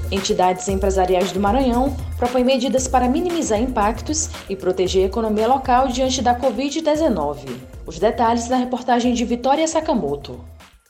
Entidades empresariais do Maranhão propõem medidas para minimizar impactos e proteger a economia local diante da Covid-19. Os detalhes na reportagem de Vitória Sakamoto.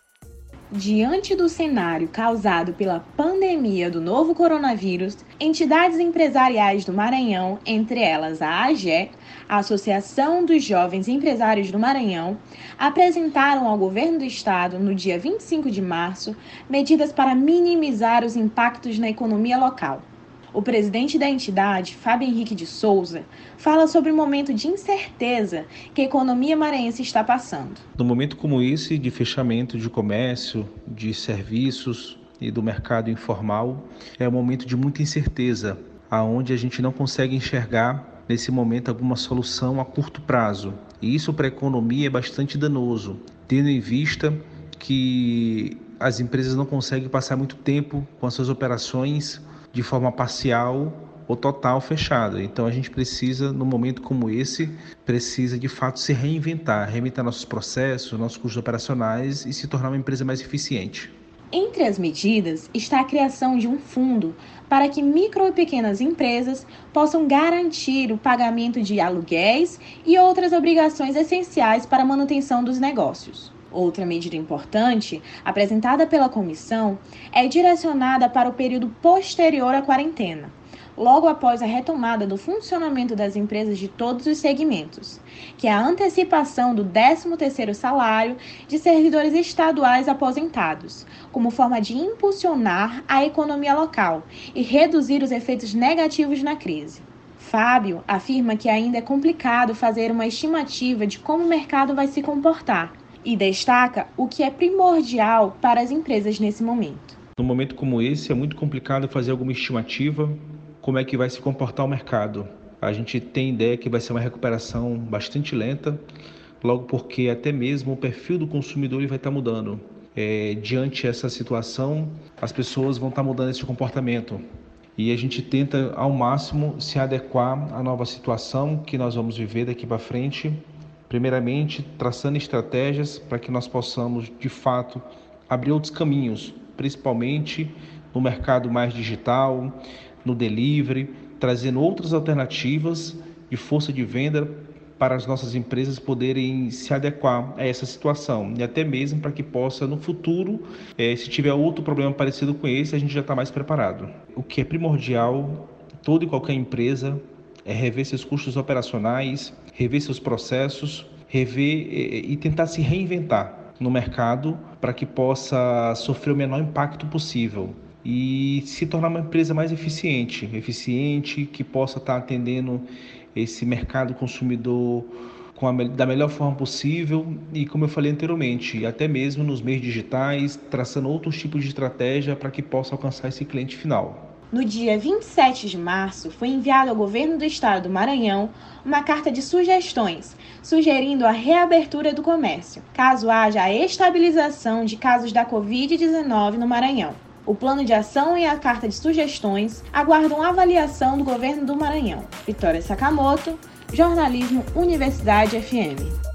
Diante do cenário causado pela pandemia do novo coronavírus, entidades empresariais do Maranhão, entre elas a AGE, a Associação dos Jovens Empresários do Maranhão, apresentaram ao governo do estado, no dia 25 de março, medidas para minimizar os impactos na economia local. O presidente da entidade, Fábio Henrique de Souza, fala sobre o momento de incerteza que a economia maranhense está passando. No momento como esse, de fechamento de comércio, de serviços e do mercado informal, é um momento de muita incerteza, onde a gente não consegue enxergar, nesse momento, alguma solução a curto prazo. E isso para a economia é bastante danoso, tendo em vista que as empresas não conseguem passar muito tempo com as suas operações de forma parcial ou total fechada. Então a gente precisa, num momento como esse, de fato se reinventar nossos processos, nossos custos operacionais e se tornar uma empresa mais eficiente. Entre as medidas está a criação de um fundo para que micro e pequenas empresas possam garantir o pagamento de aluguéis e outras obrigações essenciais para a manutenção dos negócios. Outra medida importante, apresentada pela comissão, é direcionada para o período posterior à quarentena, logo após a retomada do funcionamento das empresas de todos os segmentos, que é a antecipação do 13º salário de servidores estaduais aposentados, como forma de impulsionar a economia local e reduzir os efeitos negativos na crise. Fábio afirma que ainda é complicado fazer uma estimativa de como o mercado vai se comportar, e destaca o que é primordial para as empresas nesse momento. Num momento como esse, é muito complicado fazer alguma estimativa como é que vai se comportar o mercado. A gente tem ideia que vai ser uma recuperação bastante lenta, logo porque até mesmo o perfil do consumidor vai estar mudando. Diante dessa situação, as pessoas vão estar mudando esse comportamento. E a gente tenta, ao máximo, se adequar à nova situação que nós vamos viver daqui para frente, primeiramente, traçando estratégias para que nós possamos, de fato, abrir outros caminhos, principalmente no mercado mais digital, no delivery, trazendo outras alternativas de força de venda para as nossas empresas poderem se adequar a essa situação e até mesmo para que possa, no futuro, se tiver outro problema parecido com esse, a gente já está mais preparado. O que é primordial, toda e qualquer empresa, é rever seus custos operacionais, rever seus processos, rever e tentar se reinventar no mercado para que possa sofrer o menor impacto possível e se tornar uma empresa mais eficiente, que possa estar atendendo esse mercado consumidor da melhor forma possível e, como eu falei anteriormente, até mesmo nos meios digitais, traçando outros tipos de estratégia para que possa alcançar esse cliente final. No dia 27 de março, foi enviado ao governo do estado do Maranhão uma carta de sugestões, sugerindo a reabertura do comércio, caso haja a estabilização de casos da Covid-19 no Maranhão. O plano de ação e a carta de sugestões aguardam avaliação do governo do Maranhão. Vitória Sakamoto, Jornalismo Universidade FM.